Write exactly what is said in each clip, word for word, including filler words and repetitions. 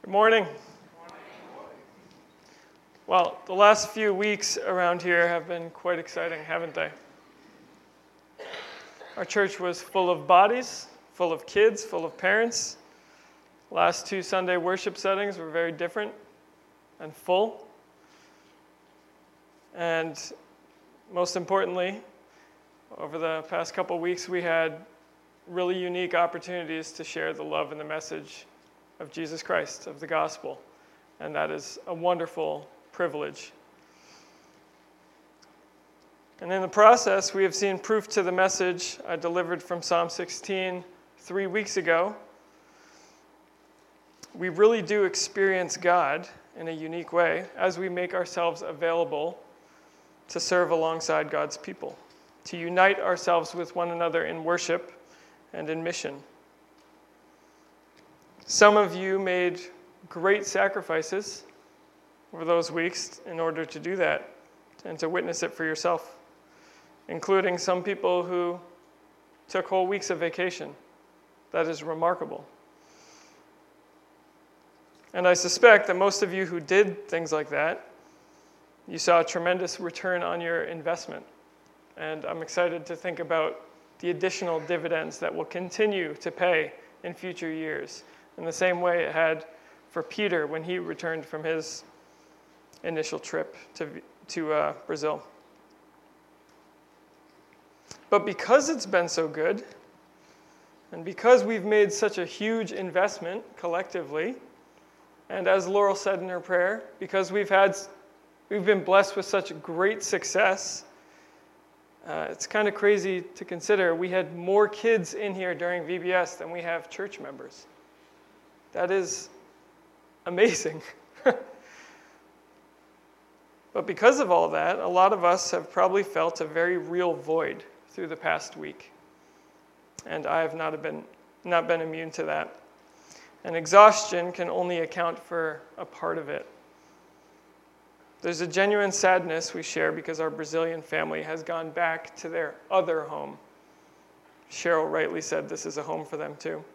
Good morning. Well, the last few weeks around here have been quite exciting, haven't they? Our church was full of bodies, full of kids, full of parents. Last two Sunday worship settings were very different and full. And most importantly, over the past couple weeks, we had really unique opportunities to share the love and the message of Jesus Christ, of the gospel. And that is a wonderful privilege. And in the process, we have seen proof to the message I delivered from Psalm sixteen three weeks ago. We really do experience God in a unique way as we make ourselves available to serve alongside God's people, to unite ourselves with one another in worship and in mission. Some of you made great sacrifices over those weeks in order to do that and to witness it for yourself, including some people who took whole weeks of vacation. That is remarkable. And I suspect that most of you who did things like that, you saw a tremendous return on your investment. And I'm excited to think about the additional dividends that will continue to pay in future years, in the same way it had for Peter when he returned from his initial trip to, to uh, Brazil. But because it's been so good, and because we've made such a huge investment collectively, and as Laurel said in her prayer, because we've had, we've been blessed with such great success, uh, it's kind of crazy to consider we had more kids in here during V B S than we have church members. That is amazing. But because of all that, a lot of us have probably felt a very real void through the past week. And I have not been, not been immune to that. And exhaustion can only account for a part of it. There's a genuine sadness we share because our Brazilian family has gone back to their other home. Cheryl rightly said this is a home for them too.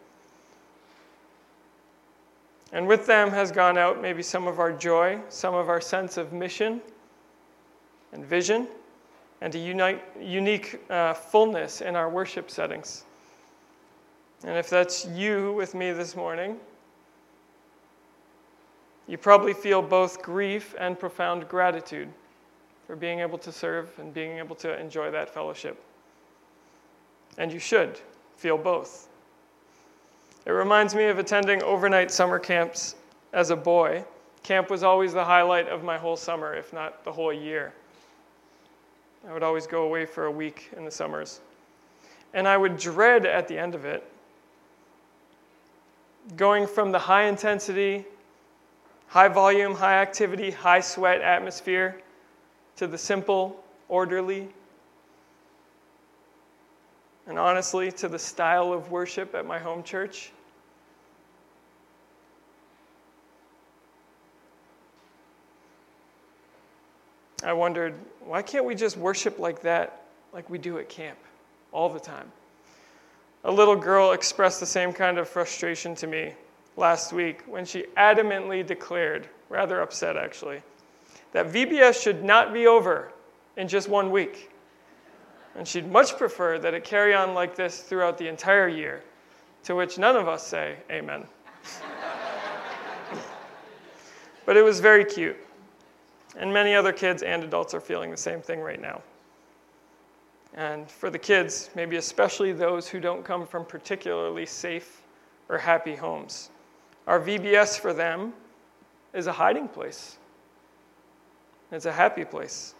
And with them has gone out maybe some of our joy, some of our sense of mission and vision, and a unite, unique uh, fullness in our worship settings. And if that's you with me this morning, you probably feel both grief and profound gratitude for being able to serve and being able to enjoy that fellowship. And you should feel both. It reminds me of attending overnight summer camps as a boy. Camp was always the highlight of my whole summer, if not the whole year. I would always go away for a week in the summers. And I would dread at the end of it going from the high intensity, high volume, high activity, high sweat atmosphere to the simple, orderly, and honestly, to the style of worship at my home church. I wondered, why can't we just worship like that, like we do at camp, all the time? A little girl expressed the same kind of frustration to me last week when she adamantly declared, rather upset actually, that V B S should not be over in just one week. And she'd much prefer that it carry on like this throughout the entire year, to which none of us say amen. But it was very cute. And many other kids and adults are feeling the same thing right now. And for the kids, maybe especially those who don't come from particularly safe or happy homes, our V B S for them is a hiding place. It's a happy place.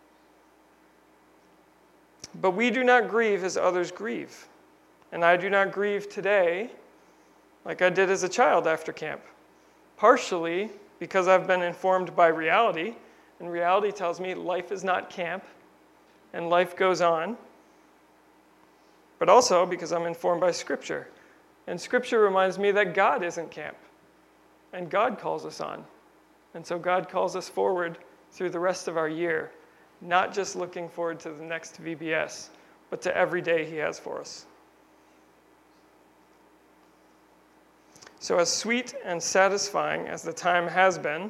But we do not grieve as others grieve. And I do not grieve today like I did as a child after camp. Partially because I've been informed by reality, and reality tells me life is not camp, and life goes on. But also because I'm informed by Scripture. And Scripture reminds me that God isn't camp, and God calls us on. And so God calls us forward through the rest of our year, not just looking forward to the next V B S, but to every day he has for us. So as sweet and satisfying as the time has been,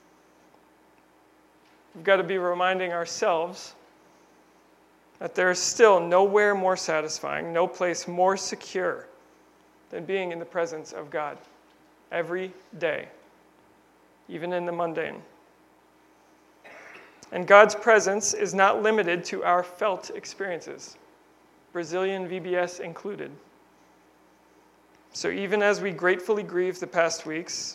we've got to be reminding ourselves that there is still nowhere more satisfying, no place more secure than being in the presence of God every day, even in the mundane. And God's presence is not limited to our felt experiences, Brazilian V B S included. So even as we gratefully grieve the past weeks,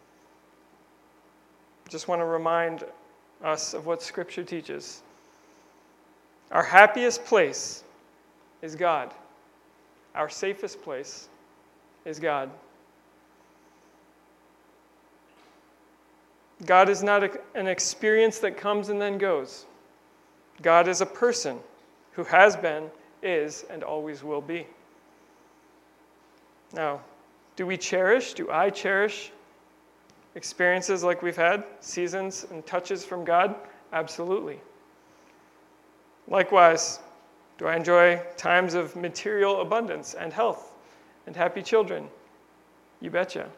I just want to remind us of what Scripture teaches. Our happiest place is God. Our safest place is God. God is not a, an experience that comes and then goes. God is a person who has been, is, and always will be. Now, do we cherish, do I cherish experiences like we've had, seasons and touches from God? Absolutely. Likewise, do I enjoy times of material abundance and health and happy children? You betcha.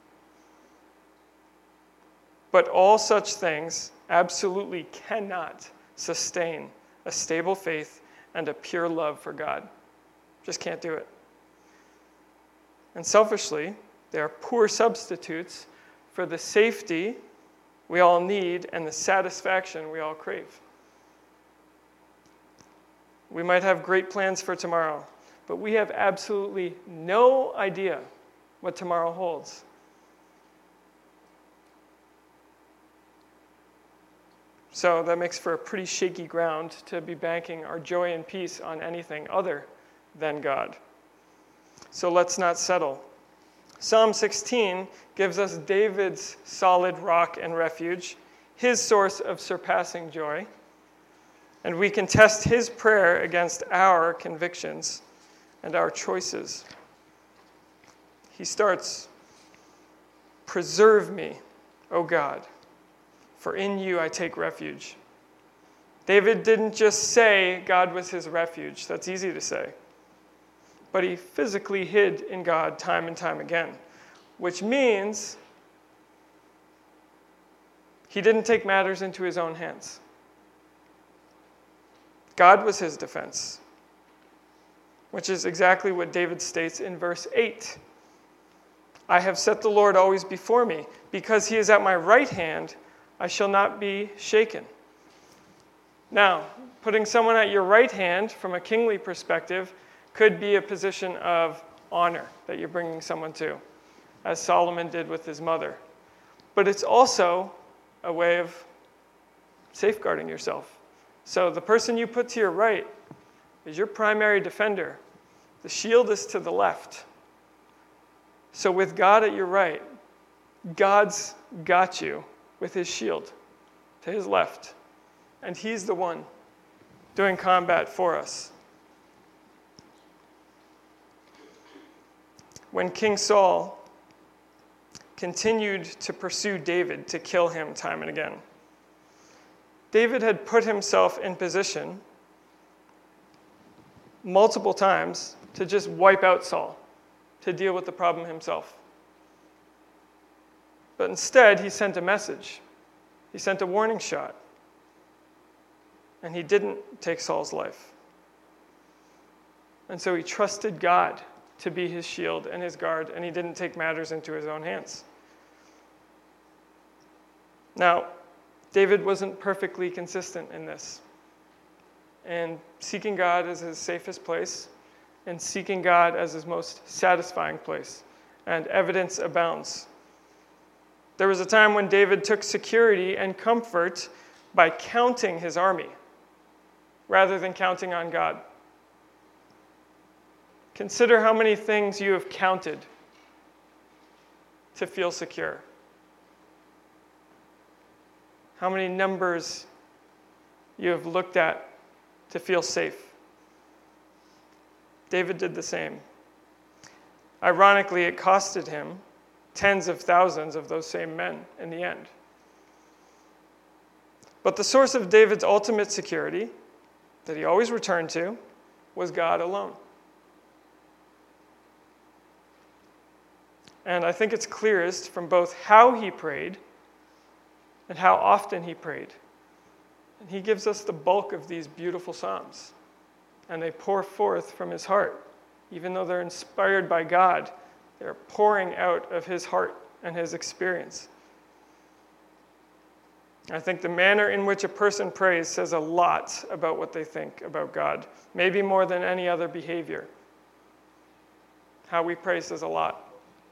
But all such things absolutely cannot sustain a stable faith and a pure love for God. Just can't do it. And selfishly, they are poor substitutes for the safety we all need and the satisfaction we all crave. We might have great plans for tomorrow, but we have absolutely no idea what tomorrow holds. So that makes for a pretty shaky ground to be banking our joy and peace on anything other than God. So let's not settle. Psalm sixteen gives us David's solid rock and refuge, his source of surpassing joy. And we can test his prayer against our convictions and our choices. He starts, "Preserve me, O God, for in you I take refuge." David didn't just say God was his refuge. That's easy to say. But he physically hid in God time and time again, which means he didn't take matters into his own hands. God was his defense, which is exactly what David states in verse eight. "I have set the Lord always before me. Because he is at my right hand, I shall not be shaken." Now, putting someone at your right hand from a kingly perspective could be a position of honor that you're bringing someone to, as Solomon did with his mother. But it's also a way of safeguarding yourself. So the person you put to your right is your primary defender. The shield is to the left. So with God at your right, God's got you with his shield to his left. And he's the one doing combat for us. When King Saul continued to pursue David to kill him time and again, David had put himself in position multiple times to just wipe out Saul, to deal with the problem himself. But instead, he sent a message. He sent a warning shot. And he didn't take Saul's life. And so he trusted God to be his shield and his guard, and he didn't take matters into his own hands. Now, David wasn't perfectly consistent in this. And seeking God as his safest place, and seeking God as his most satisfying place. And evidence abounds. There was a time when David took security and comfort by counting his army, rather than counting on God. Consider how many things you have counted to feel secure. How many numbers you have looked at to feel safe. David did the same. Ironically, it costed him tens of thousands of those same men in the end. But the source of David's ultimate security, that he always returned to, was God alone. And I think it's clearest from both how he prayed and how often he prayed. And he gives us the bulk of these beautiful psalms. And they pour forth from his heart. Even though they're inspired by God, they're pouring out of his heart and his experience. I think the manner in which a person prays says a lot about what they think about God, maybe more than any other behavior. How we pray says a lot.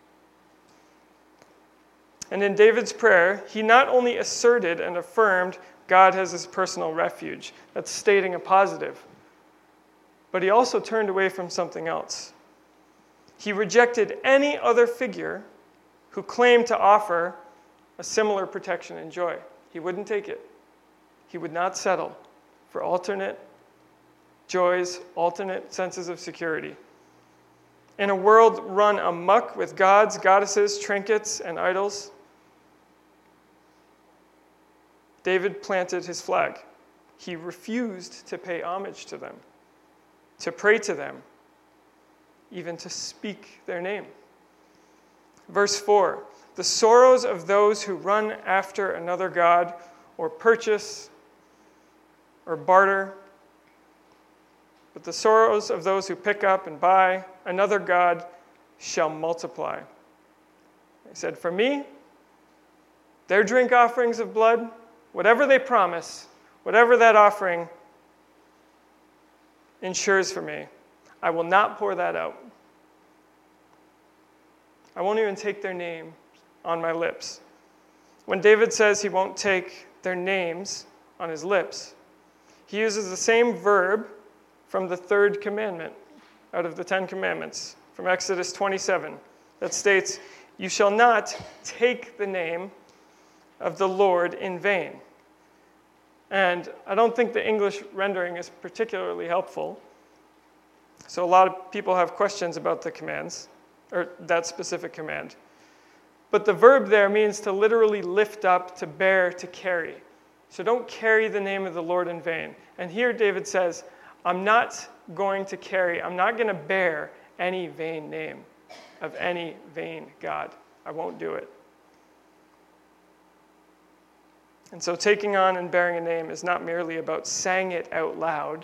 And in David's prayer, he not only asserted and affirmed God as his personal refuge, that's stating a positive, but he also turned away from something else. He rejected any other figure who claimed to offer a similar protection and joy. He wouldn't take it. He would not settle for alternate joys, alternate senses of security. In a world run amok with gods, goddesses, trinkets, and idols, David planted his flag. He refused to pay homage to them, to pray to them, even to speak their name. Verse four, the sorrows of those who run after another god or purchase or barter, but the sorrows of those who pick up and buy another god shall multiply. He said, for me, their drink offerings of blood, whatever they promise, whatever that offering ensures for me, I will not pour that out. I won't even take their name on my lips. When David says he won't take their names on his lips, he uses the same verb from the third commandment out of the Ten Commandments, from Exodus twenty-seven, that states, you shall not take the name of the Lord in vain. And I don't think the English rendering is particularly helpful. So a lot of people have questions about the commands, or that specific command. But the verb there means to literally lift up, to bear, to carry. So don't carry the name of the Lord in vain. And here David says, I'm not going to carry, I'm not going to bear any vain name of any vain god. I won't do it. And so taking on and bearing a name is not merely about saying it out loud,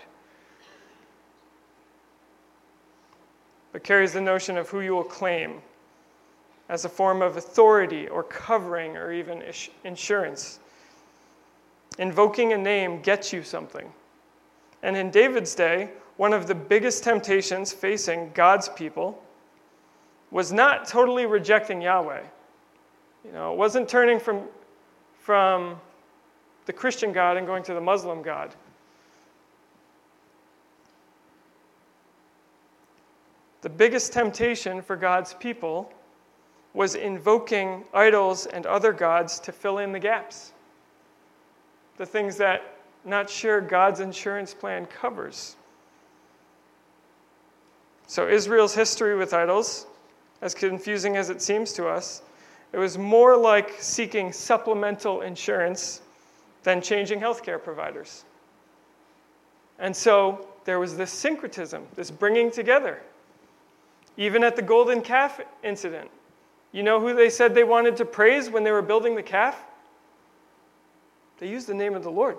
but carries the notion of who you will claim as a form of authority or covering or even insurance. Invoking a name gets you something. And in David's day, one of the biggest temptations facing God's people was not totally rejecting Yahweh. You know, it wasn't turning from, from the Christian God and going to the Muslim God. The biggest temptation for God's people was invoking idols and other gods to fill in the gaps. The things that not sure God's insurance plan covers. So Israel's history with idols, as confusing as it seems to us, it was more like seeking supplemental insurance than changing healthcare providers. And so there was this syncretism, this bringing together. Even at the golden calf incident, you know who they said they wanted to praise when they were building the calf? They used the name of the Lord.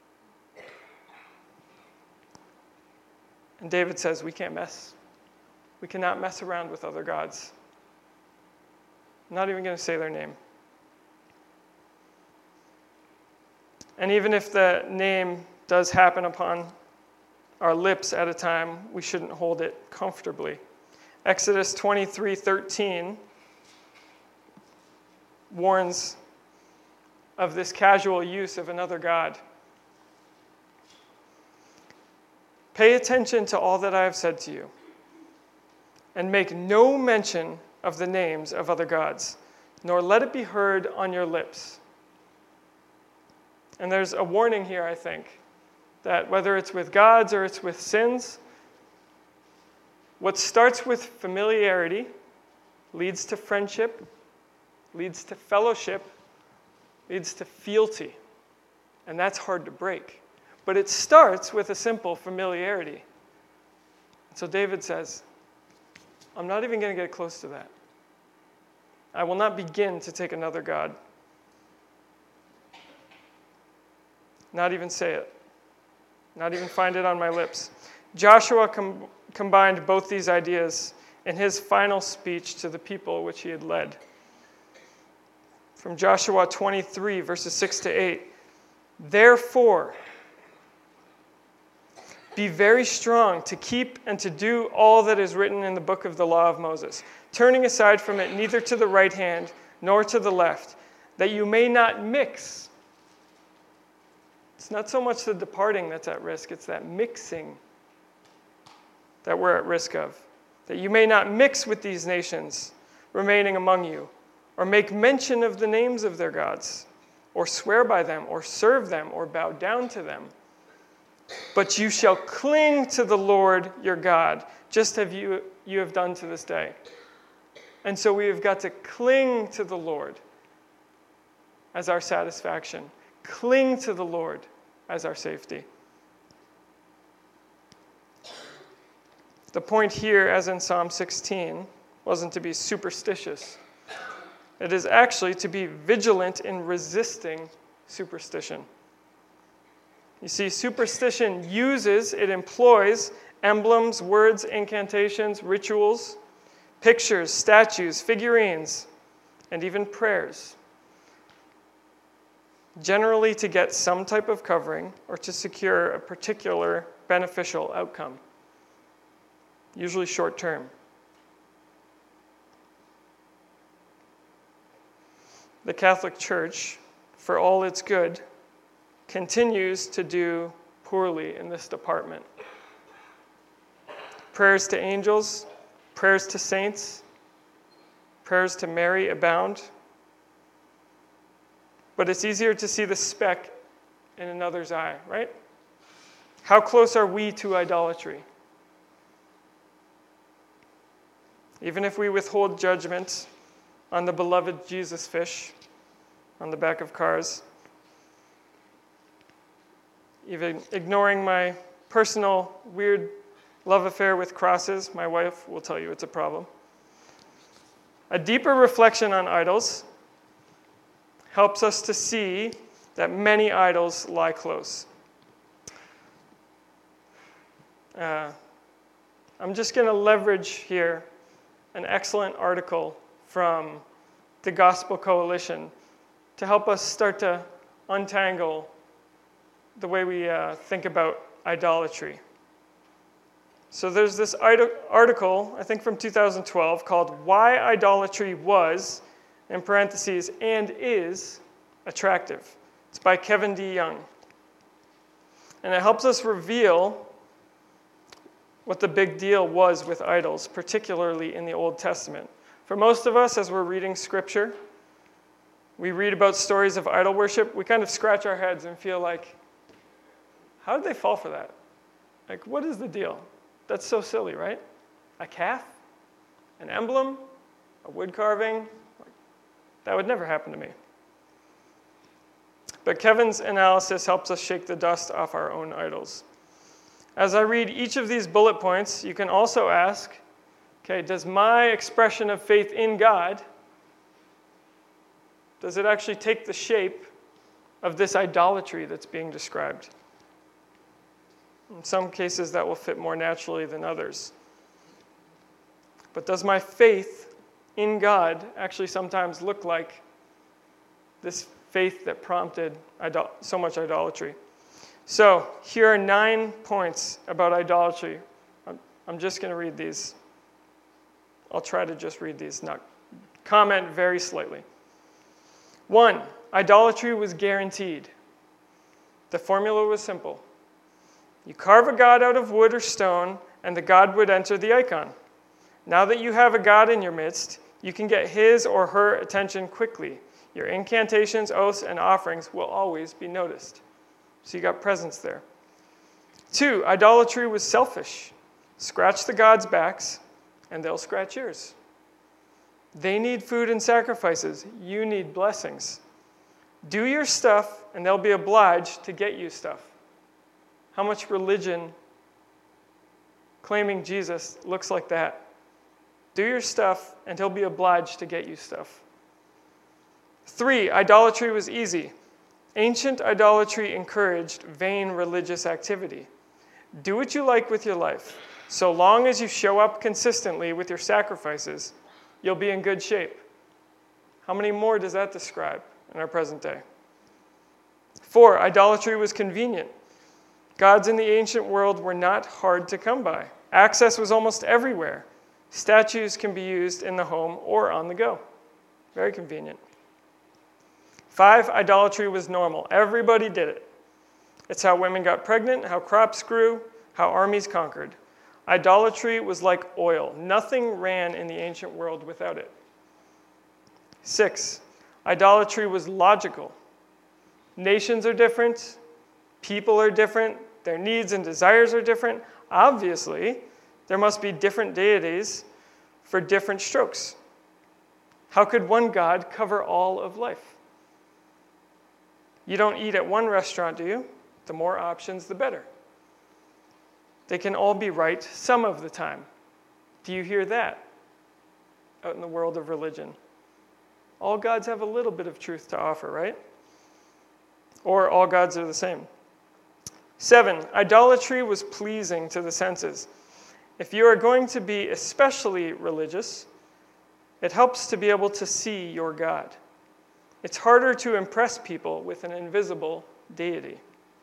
And David says, we can't mess. We cannot mess around with other gods. I'm not even going to say their name. And even if the name does happen upon our lips at a time, we shouldn't hold it comfortably. Exodus twenty-three thirteen warns of this casual use of another god. Pay attention to all that I have said to you, and make no mention of the names of other gods, nor let it be heard on your lips. And there's a warning here, I think, that whether it's with gods or it's with sins, what starts with familiarity leads to friendship, leads to fellowship, leads to fealty. And that's hard to break. But it starts with a simple familiarity. So David says, I'm not even going to get close to that. I will not begin to take another god. Not even say it. Not even find it on my lips. Joshua com- combined both these ideas in his final speech to the people which he had led. From Joshua twenty-three, verses six to eight. Therefore, be very strong to keep and to do all that is written in the book of the law of Moses, turning aside from it neither to the right hand nor to the left, that you may not mix. It's not so much the departing that's at risk, it's that mixing that we're at risk of. That you may not mix with these nations remaining among you, or make mention of the names of their gods, or swear by them, or serve them, or bow down to them. But you shall cling to the Lord your God, just as you, you have done to this day. And so we have got to cling to the Lord as our satisfaction. Cling to the Lord as our safety. The point here, as in Psalm sixteen, wasn't to be superstitious. It is actually to be vigilant in resisting superstition. You see, superstition uses, it employs emblems, words, incantations, rituals, pictures, statues, figurines, and even prayers, generally to get some type of covering or to secure a particular beneficial outcome, usually short term. The Catholic Church, for all its good, continues to do poorly in this department. Prayers to angels, prayers to saints, prayers to Mary abound. But it's easier to see the speck in another's eye, right? How close are we to idolatry? Even if we withhold judgment on the beloved Jesus fish on the back of cars, even ignoring my personal weird love affair with crosses, my wife will tell you it's a problem. A deeper reflection on idols helps us to see that many idols lie close. Uh, I'm just going to leverage here an excellent article from the Gospel Coalition to help us start to untangle the way we uh, think about idolatry. So there's this article, I think from two thousand twelve, called Why Idolatry Was, in parentheses, and is attractive. It's by Kevin D. Young. And it helps us reveal what the big deal was with idols, particularly in the Old Testament. For most of us, as we're reading Scripture, we read about stories of idol worship, we kind of scratch our heads and feel like, how did they fall for that? Like, what is the deal? That's so silly, right? A calf? An emblem? A wood carving? That would never happen to me. But Kevin's analysis helps us shake the dust off our own idols. As I read each of these bullet points, you can also ask, okay, does my expression of faith in God, does it actually take the shape of this idolatry that's being described? In some cases, that will fit more naturally than others. But does my faith in God actually sometimes look like this faith that prompted idol- so much idolatry? So here are nine points about idolatry. I'm, I'm just going to read these. I'll try to just read these, not comment very slightly. One, idolatry was guaranteed. The formula was simple. You carve a god out of wood or stone, and the god would enter the icon. Now that you have a god in your midst, you can get his or her attention quickly. Your incantations, oaths, and offerings will always be noticed. So you got presence there. Two, idolatry was selfish. Scratch the gods' backs, and they'll scratch yours. They need food and sacrifices. You need blessings. Do your stuff, and they'll be obliged to get you stuff. How much religion claiming Jesus looks like that? Do your stuff, and he'll be obliged to get you stuff. Three, idolatry was easy. Ancient idolatry encouraged vain religious activity. Do what you like with your life. So long as you show up consistently with your sacrifices, you'll be in good shape. How many more does that describe in our present day? Four, idolatry was convenient. Gods in the ancient world were not hard to come by. Access was almost everywhere. Statues can be used in the home or on the go. Very convenient. Five, idolatry was normal. Everybody did it. It's how women got pregnant, how crops grew, how armies conquered. Idolatry was like oil. Nothing ran in the ancient world without it. Six, idolatry was logical. Nations are different. People are different. Their needs and desires are different. Obviously, there must be different deities for different strokes. How could one God cover all of life? You don't eat at one restaurant, do you? The more options, the better. They can all be right some of the time. Do you hear that out in the world of religion? All gods have a little bit of truth to offer, right? Or all gods are the same. Seven, idolatry was pleasing to the senses. If you are going to be especially religious, it helps to be able to see your God. It's harder to impress people with an invisible deity.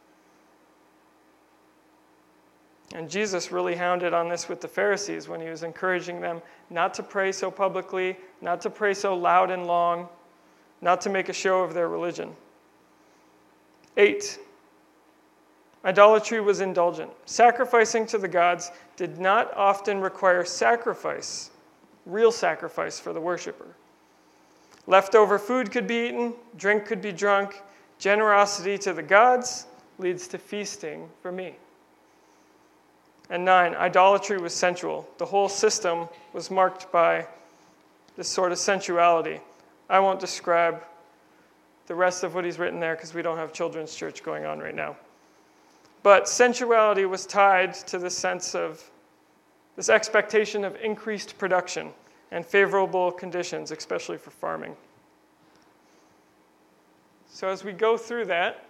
And Jesus really hounded on this with the Pharisees when he was encouraging them not to pray so publicly, not to pray so loud and long, not to make a show of their religion. Eight, idolatry was indulgent. Sacrificing to the gods did not often require sacrifice, real sacrifice for the worshiper. Leftover food could be eaten, drink could be drunk. Generosity to the gods leads to feasting for me. And nine, idolatry was sensual. The whole system was marked by this sort of sensuality. I won't describe the rest of what he's written there because we don't have children's church going on right now. But sensuality was tied to the sense of this expectation of increased production and favorable conditions, especially for farming. So as we go through that,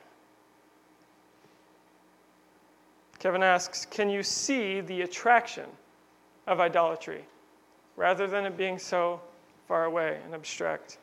Kevin asks, can you see the attraction of idolatry rather than it being so far away and abstract?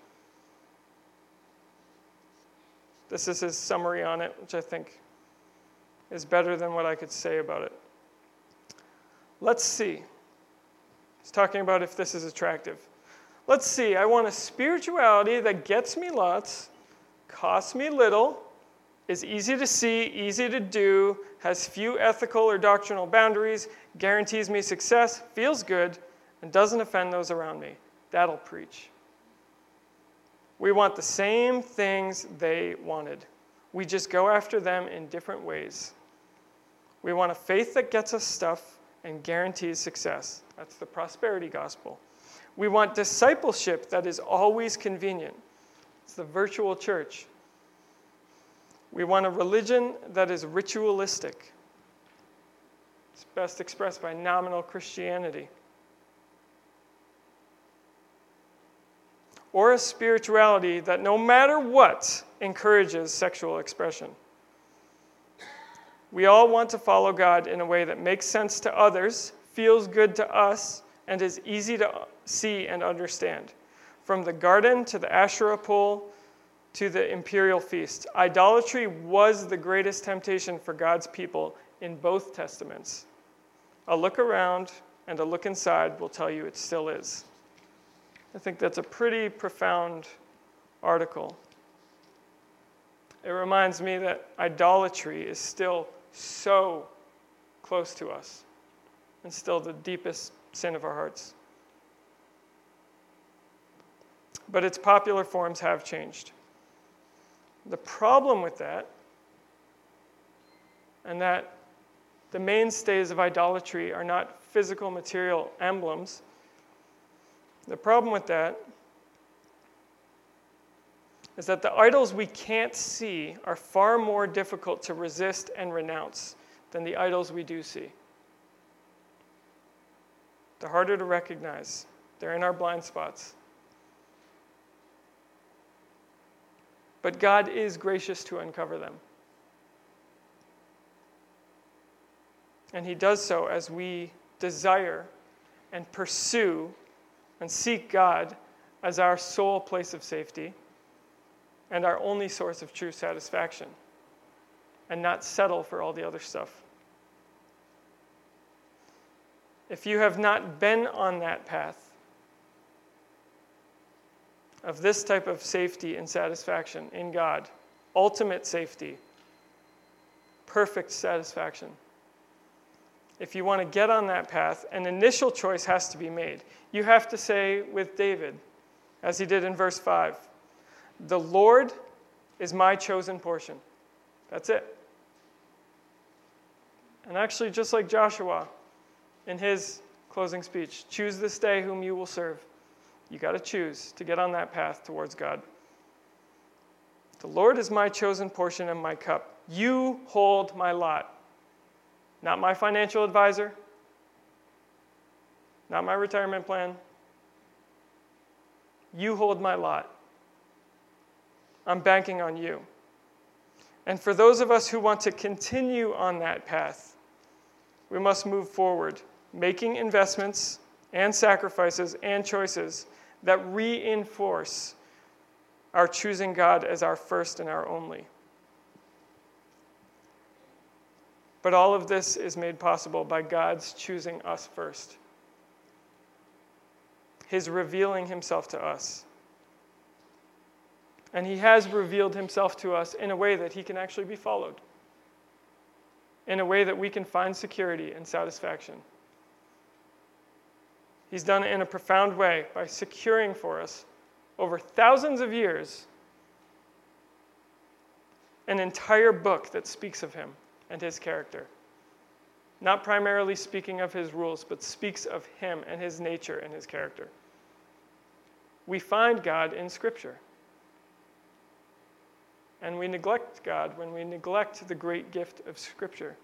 This is his summary on it, which I think is better than what I could say about it. Let's see. He's talking about if this is attractive. Let's see. I want a spirituality that gets me lots, costs me little, is easy to see, easy to do, has few ethical or doctrinal boundaries, guarantees me success, feels good, and doesn't offend those around me. That'll preach. We want the same things they wanted. We just go after them in different ways. We want a faith that gets us stuff and guarantees success. That's the prosperity gospel. We want discipleship that is always convenient. It's the virtual church. We want a religion that is ritualistic. It's best expressed by nominal Christianity. Or a spirituality that no matter what encourages sexual expression. We all want to follow God in a way that makes sense to others, feels good to us, and is easy to see and understand. From the garden to the Asherah pole to the imperial feast, idolatry was the greatest temptation for God's people in both testaments. A look around and a look inside will tell you it still is. I think that's a pretty profound article. It reminds me that idolatry is still so close to us and still the deepest sin of our hearts. But its popular forms have changed. The problem with that, and that the mainstays of idolatry are not physical material emblems, the problem with that is that the idols we can't see are far more difficult to resist and renounce than the idols we do see. They're harder to recognize. They're in our blind spots. But God is gracious to uncover them. And he does so as we desire and pursue and seek God as our sole place of safety and our only source of true satisfaction, and not settle for all the other stuff. If you have not been on that path of this type of safety and satisfaction in God, ultimate safety, perfect satisfaction, if you want to get on that path, an initial choice has to be made. You have to say with David, as he did in verse five, "The Lord is my chosen portion." That's it. And actually, just like Joshua in his closing speech, choose this day whom you will serve. You got to choose to get on that path towards God. The Lord is my chosen portion and my cup. You hold my lot. Not my financial advisor, not my retirement plan. You hold my lot. I'm banking on you. And for those of us who want to continue on that path, we must move forward, making investments and sacrifices and choices that reinforce our choosing God as our first and our only. But all of this is made possible by God's choosing us first. His revealing himself to us. And he has revealed himself to us in a way that he can actually be followed. In a way that we can find security and satisfaction. He's done it in a profound way by securing for us, over thousands of years, an entire book that speaks of him and his character. Not primarily speaking of his rules, but speaks of him and his nature and his character. We find God in Scripture. And we neglect God when we neglect the great gift of Scripture.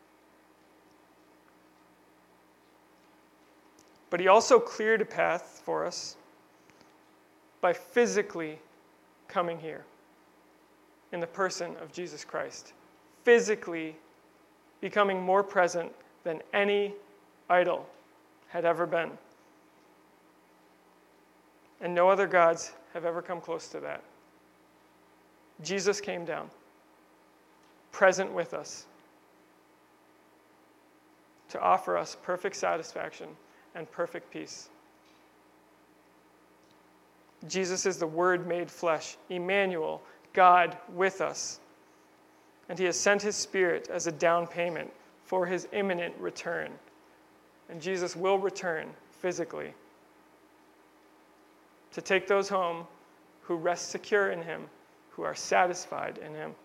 But he also cleared a path for us by physically coming here in the person of Jesus Christ. Physically becoming more present than any idol had ever been. And no other gods have ever come close to that. Jesus came down, present with us, to offer us perfect satisfaction and perfect peace. Jesus is the Word made flesh, Emmanuel, God with us. And he has sent his Spirit as a down payment for his imminent return. And Jesus will return physically to take those home who rest secure in him, who are satisfied in him.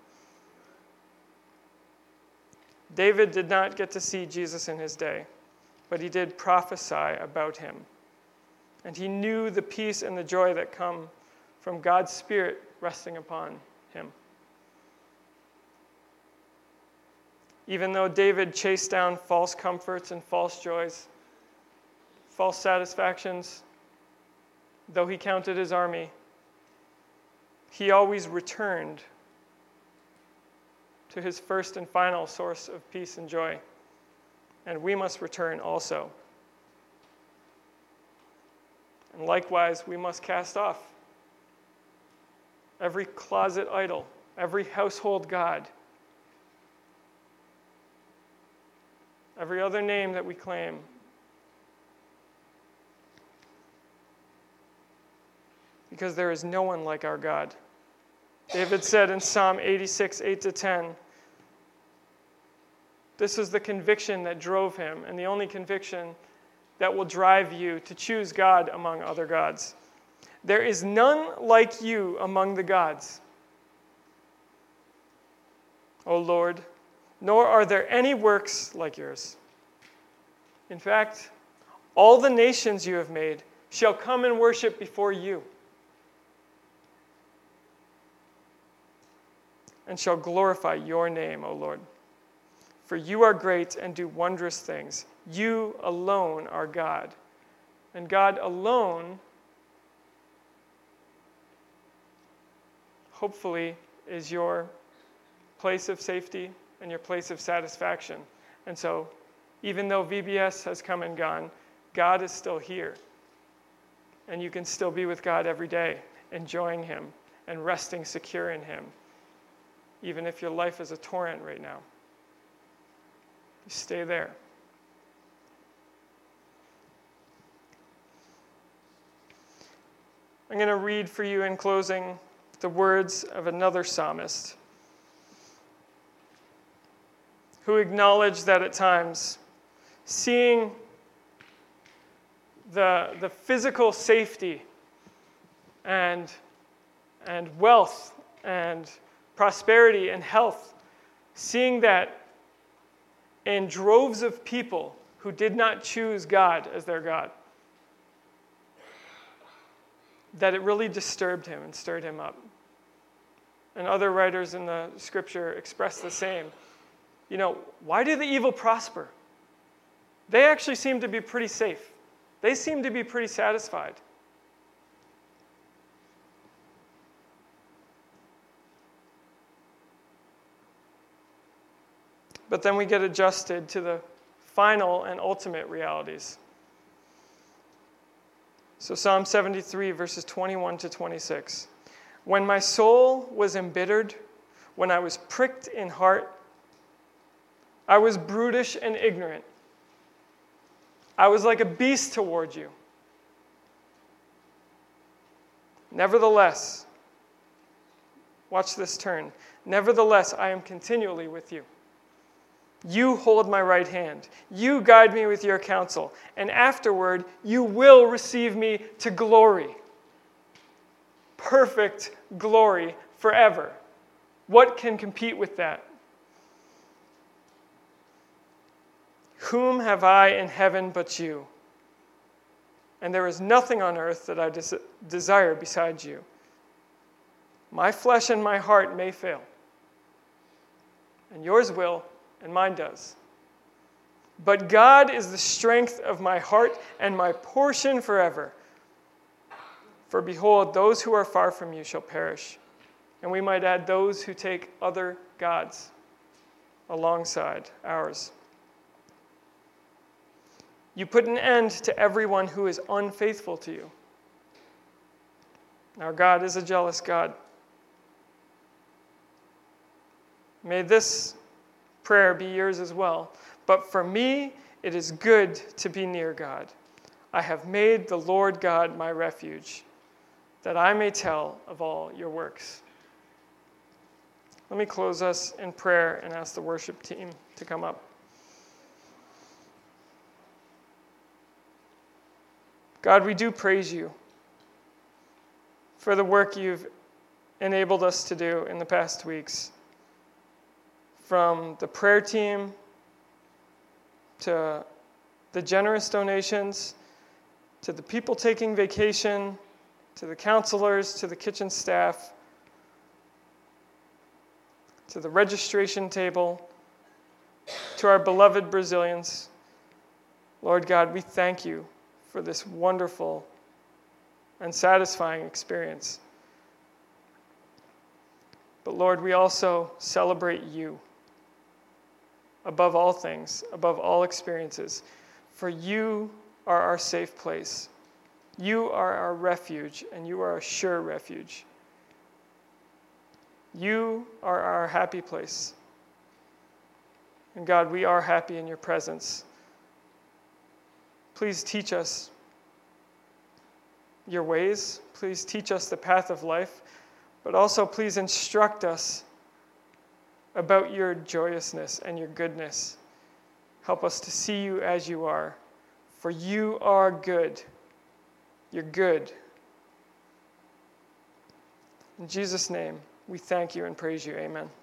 David did not get to see Jesus in his day, but he did prophesy about him. And he knew the peace and the joy that come from God's Spirit resting upon him. Even though David chased down false comforts and false joys, false satisfactions, though he counted his army, he always returned to his first and final source of peace and joy. And we must return also. And likewise, we must cast off every closet idol, every household god, every other name that we claim. Because there is no one like our God. David said in Psalm eighty-six, eight to ten, this was the conviction that drove him, and the only conviction that will drive you to choose God among other gods. There is none like you among the gods, O Lord, nor are there any works like yours. In fact, all the nations you have made shall come and worship before you, and shall glorify your name, O Lord. For you are great and do wondrous things. You alone are God. And God alone, hopefully, is your place of safety and your place of satisfaction. And so, even though V B S has come and gone, God is still here. And you can still be with God every day, enjoying Him and resting secure in Him, even if your life is a torrent right now. You stay there. I'm going to read for you in closing the words of another psalmist who acknowledged that at times seeing the, the physical safety and, and wealth and prosperity and health, seeing that in droves of people who did not choose God as their God, that it really disturbed him and stirred him up. And other writers in the scripture express the same. You know, why do the evil prosper? They actually seem to be pretty safe. They seem to be pretty satisfied. But then we get adjusted to the final and ultimate realities. So Psalm seventy-three, verses twenty-one to twenty-six. When my soul was embittered, when I was pricked in heart, I was brutish and ignorant. I was like a beast toward you. Nevertheless, watch this turn. Nevertheless, I am continually with you. You hold my right hand. You guide me with your counsel. And afterward, you will receive me to glory. Perfect glory forever. What can compete with that? Whom have I in heaven but you? And there is nothing on earth that I des- desire besides you. My flesh and my heart may fail, and yours will, and mine does. But God is the strength of my heart and my portion forever. For behold, those who are far from you shall perish. And we might add those who take other gods alongside ours. You put an end to everyone who is unfaithful to you. Our God is a jealous God. May this prayer be yours as well. But for me, it is good to be near God. I have made the Lord God my refuge, that I may tell of all your works. Let me close us in prayer and ask the worship team to come up. God, we do praise you for the work you've enabled us to do in the past weeks. From the prayer team to the generous donations, to the people taking vacation, to the counselors, to the kitchen staff, to the registration table, to our beloved Brazilians. Lord God, we thank you for this wonderful and satisfying experience. But Lord, we also celebrate you above all things, above all experiences, for you are our safe place. You are our refuge, and you are a sure refuge. You are our happy place. And God, we are happy in your presence. Please teach us your ways. Please teach us the path of life. But also please instruct us about your joyousness and your goodness. Help us to see you as you are. For you are good. You're good. In Jesus' name, we thank you and praise you. Amen.